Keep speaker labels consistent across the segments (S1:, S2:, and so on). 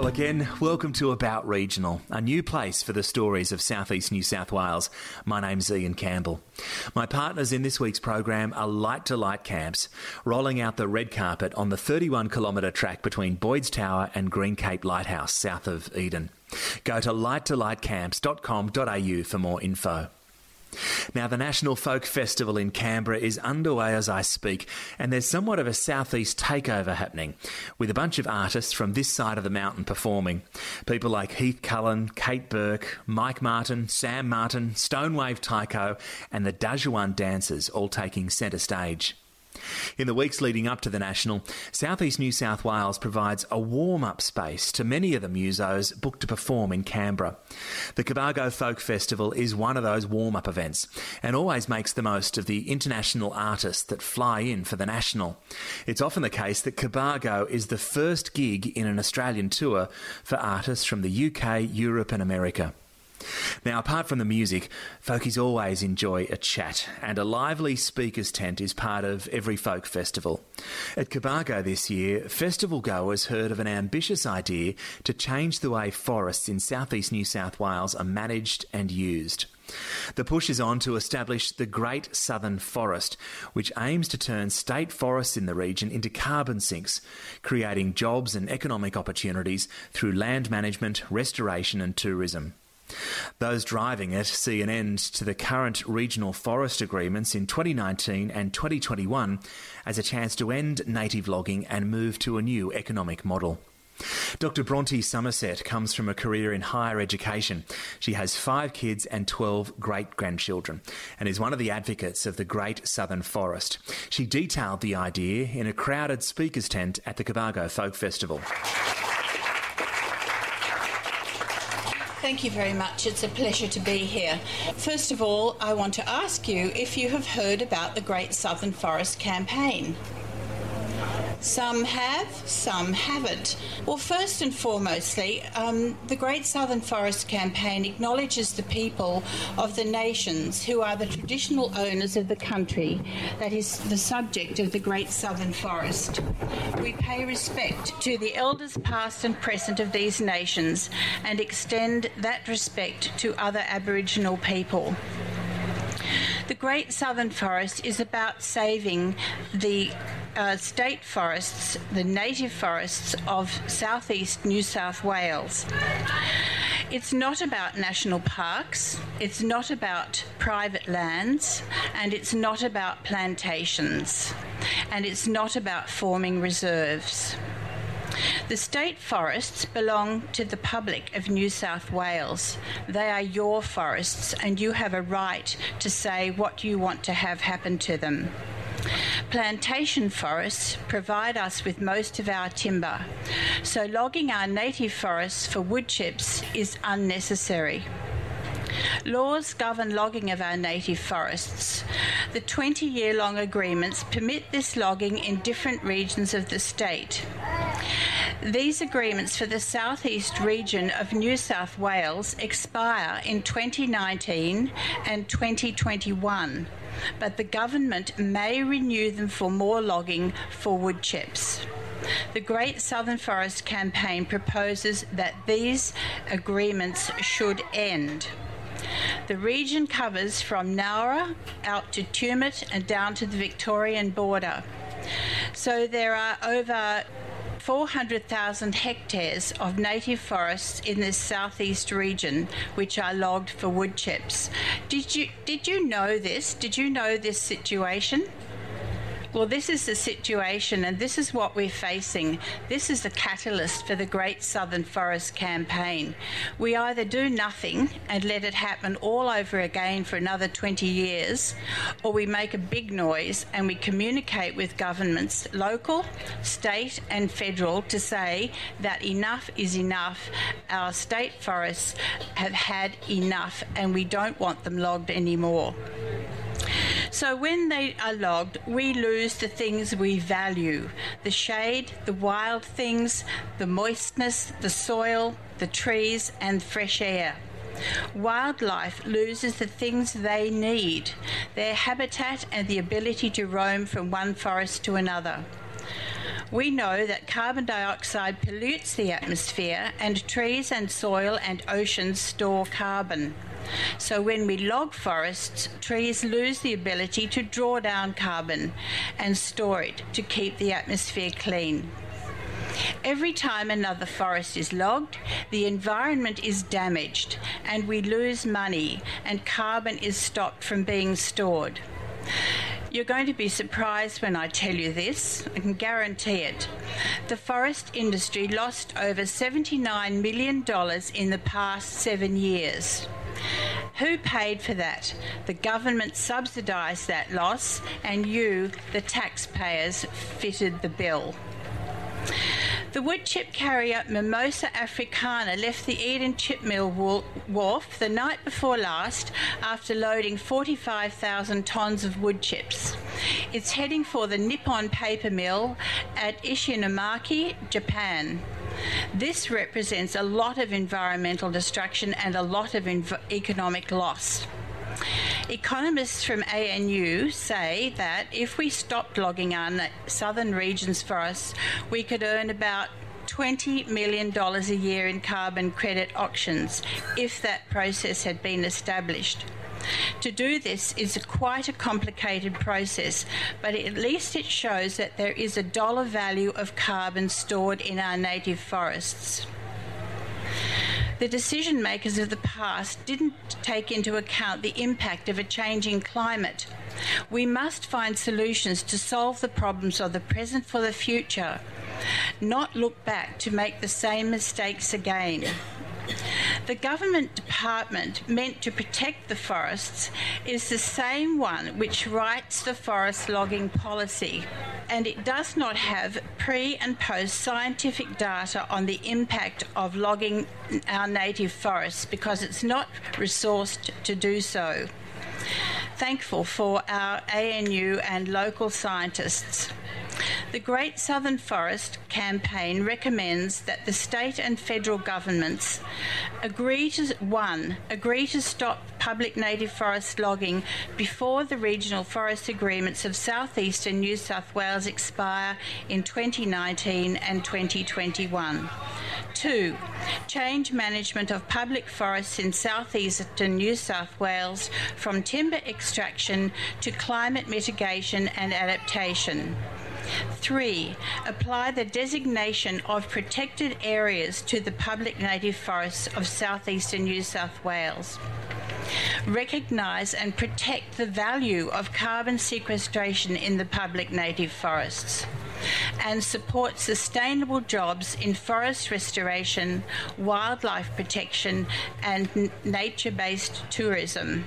S1: Well, again, welcome to About Regional, a new place for the stories of southeast New South Wales. My name's Ian Campbell. My partners in this week's program are Light to Light Camps, rolling out the red carpet on the 31-kilometre track between Boyd's Tower and Green Cape Lighthouse, south of Eden. Go to lighttolightcamps.com.au for more info. Now, the National Folk Festival in Canberra is underway as I speak, and there's somewhat of a southeast takeover happening, with a bunch of artists from this side of the mountain performing. People like Heath Cullen, Kate Burke, Mike Martin, Sam Martin, Stonewave Tycho, and the Dajuan Dancers all taking centre stage. In the weeks leading up to the National, southeast New South Wales provides a warm-up space to many of the musos booked to perform in Canberra. The Cobargo Folk Festival is one of those warm-up events and always makes the most of the international artists that fly in for the National. It's often the case that Cobargo is the first gig in an Australian tour for artists from the UK, Europe and America. Now, apart from the music, folkies always enjoy a chat, and a lively speakers tent is part of every folk festival. At Cobargo this year, festival goers heard of an ambitious idea to change the way forests in southeast New South Wales are managed and used. The push is on to establish the Great Southern Forest, which aims to turn state forests in the region into carbon sinks, creating jobs and economic opportunities through land management, restoration and tourism. Those driving it see an end to the current regional forest agreements in 2019 and 2021 as a chance to end native logging and move to a new economic model. Dr. Bronte Somerset comes from a career in higher education. She has 5 kids and 12 great-grandchildren and is one of the advocates of the Great Southern Forest. She detailed the idea in a crowded speakers tent at the Cobargo Folk Festival.
S2: Thank you very much. It's a pleasure to be here. First of all, I want to ask you if you have heard about the Great Southern Forest campaign. Some have, some haven't. Well, first and foremostly, the Great Southern Forest campaign acknowledges the people of the nations who are the traditional owners of the country that is the subject of the Great Southern Forest. We pay respect to the elders past and present of these nations and extend that respect to other Aboriginal people. The Great Southern Forest is about saving the state forests, the native forests of southeast New South Wales. It's not about national parks, it's not about private lands, and it's not about plantations, and it's not about forming reserves. The state forests belong to the public of New South Wales. They are your forests, and you have a right to say what you want to have happen to them. Plantation forests provide us with most of our timber, so logging our native forests for wood chips is unnecessary. Laws govern logging of our native forests. The 20-year-long agreements permit this logging in different regions of the state. These agreements for the southeast region of New South Wales expire in 2019 and 2021, but the government may renew them for more logging for wood chips. The Great Southern Forest campaign proposes that these agreements should end. The region covers from Nowra out to Tumut and down to the Victorian border. So there are over 400,000 hectares of native forests in this southeast region which are logged for wood chips. Did you know this? Did you know this situation? Well, this is the situation, and this is what we're facing. This is the catalyst for the Great Southern Forest campaign. We either do nothing and let it happen all over again for another 20 years, or we make a big noise and we communicate with governments, local, state and federal, to say that enough is enough. Our state forests have had enough and we don't want them logged anymore. So when they are logged, we lose the things we value: the shade, the wild things, the moistness, the soil, the trees and fresh air. Wildlife loses the things they need, their habitat and the ability to roam from one forest to another. We know that carbon dioxide pollutes the atmosphere, and trees and soil and oceans store carbon. So when we log forests, trees lose the ability to draw down carbon and store it to keep the atmosphere clean. Every time another forest is logged, the environment is damaged and we lose money and carbon is stopped from being stored. You're going to be surprised when I tell you this. I can guarantee it. The forest industry lost over $79 million in the past 7 years. Who paid for that? The government subsidised that loss, and you, the taxpayers, fitted the bill. The woodchip carrier Mimosa africana left the Eden Chip Mill wharf the night before last after loading 45,000 tonnes of wood chips. It's heading for the Nippon Paper Mill at Ishinomaki, Japan. This represents a lot of environmental destruction and a lot of economic loss. Economists from ANU say that if we stopped logging our southern region's forests, we could earn about $20 million a year in carbon credit auctions if that process had been established. To do this is quite a complicated process, but at least it shows that there is a dollar value of carbon stored in our native forests. The decision makers of the past didn't take into account the impact of a changing climate. We must find solutions to solve the problems of the present for the future, not look back to make the same mistakes again. The government department meant to protect the forests is the same one which writes the forest logging policy, and it does not have pre- and post-scientific data on the impact of logging our native forests because it's not resourced to do so. Thankful for our ANU and local scientists. The Great Southern Forest Campaign recommends that the state and federal governments agree to stop public native forest logging before the regional forest agreements of southeastern New South Wales expire in 2019 and 2021. 2. Change management of public forests in southeastern New South Wales from timber extraction to climate mitigation and adaptation. 3. Apply the designation of protected areas to the public native forests of southeastern New South Wales. Recognise and protect the value of carbon sequestration in the public native forests. And support sustainable jobs in forest restoration, wildlife protection and nature-based tourism.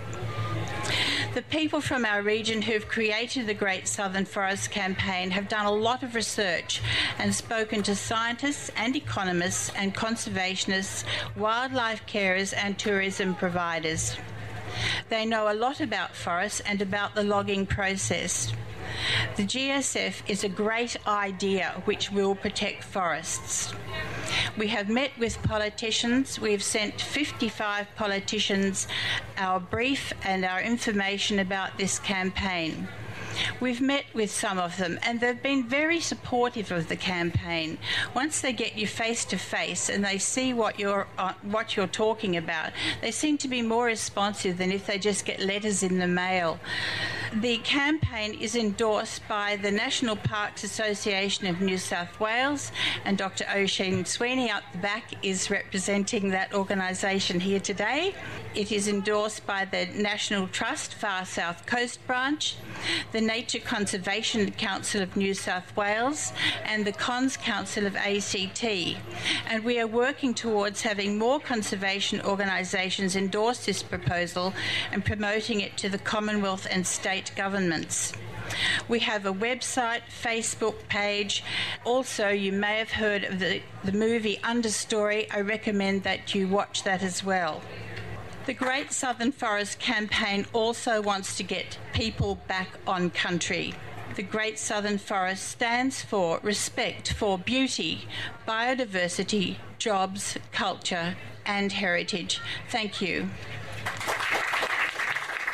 S2: The people from our region who've created the Great Southern Forest Campaign have done a lot of research and spoken to scientists and economists and conservationists, wildlife carers and tourism providers. They know a lot about forests and about the logging process. The GSF is a great idea which will protect forests. We have met with politicians. We've sent 55 politicians our brief and our information about this campaign. We've met with some of them and they've been very supportive of the campaign. Once they get you face to face and they see what you're talking about, they seem to be more responsive than if they just get letters in the mail. The campaign is endorsed by the National Parks Association of New South Wales, and Dr. Oisin Sweeney out the back is representing that organisation here today. It is endorsed by the National Trust Far South Coast Branch, the Nature Conservation Council of New South Wales and the Cons Council of ACT. And we are working towards having more conservation organisations endorse this proposal and promoting it to the Commonwealth and state governments. We have a website, Facebook page. Also, you may have heard of the movie Understory. I recommend that you watch that as well. The Great Southern Forest Campaign also wants to get people back on country. The Great Southern Forest stands for respect for beauty, biodiversity, jobs, culture and heritage. Thank you.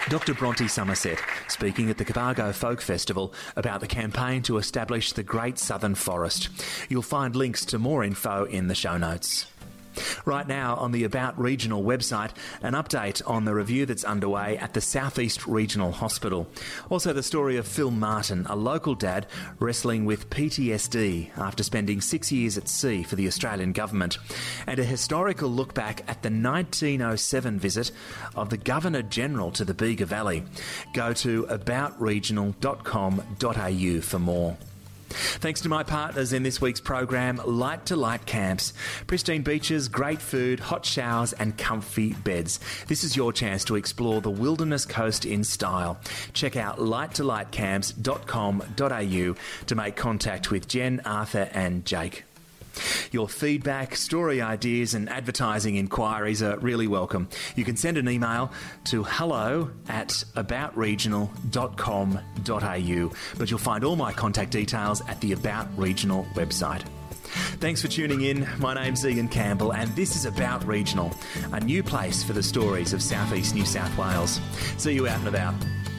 S1: Dr. Bronte Somerset speaking at the Cobargo Folk Festival about the campaign to establish the Great Southern Forest. You'll find links to more info in the show notes. Right now on the About Regional website, an update on the review that's underway at the South East Regional Hospital. Also the story of Phil Martin, a local dad wrestling with PTSD after spending 6 years at sea for the Australian government. And a historical look back at the 1907 visit of the Governor-General to the Bega Valley. Go to aboutregional.com.au for more. Thanks to my partners in this week's program, Light to Light Camps. Pristine beaches, great food, hot showers and comfy beds. This is your chance to explore the wilderness coast in style. Check out lighttolightkcamps.com.au to make contact with Jen, Arthur and Jake. Your feedback, story ideas and advertising inquiries are really welcome. You can send an email to hello@aboutregional.com.au, but you'll find all my contact details at the About Regional website. Thanks for tuning in. My name's Ian Campbell and this is About Regional, a new place for the stories of South East New South Wales. See you out and about.